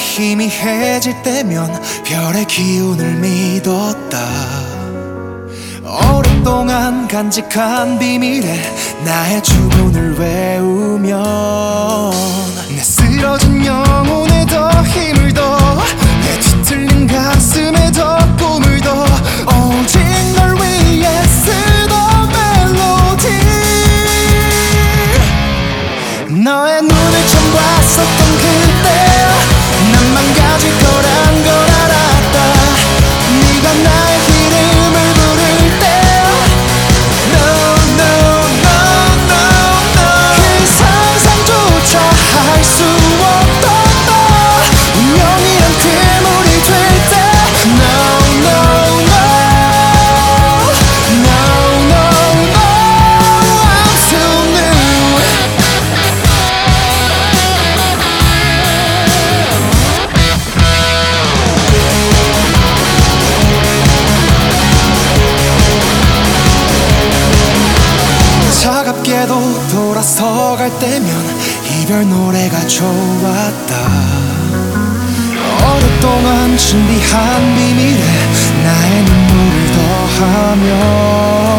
희미해질 때면 별의 기운을 믿었다. 오랫동안 간직한 비밀에 나의 주문을 외우면 내 쓰러진 영혼에 더 힘을 더, 내 뒤틀린 가슴에 더 꿈을 더, 오직 널 위해 쓰던 멜로디. 너의 눈을 처음 봤었던 그때 난 망가질 거란 걸 알았다. 네가 나의 이름을 부를 때 No, no, no, no, no. 그 상상조차 할 수 없던 너, 운명이란 괴물이 될 때 No, no, no, no, no, no. I'm so new. 차갑게도 돌아서 갈 때면 이별 노래가 좋았다. 오랫동안 준비한 비밀에 나의 눈물을 더하며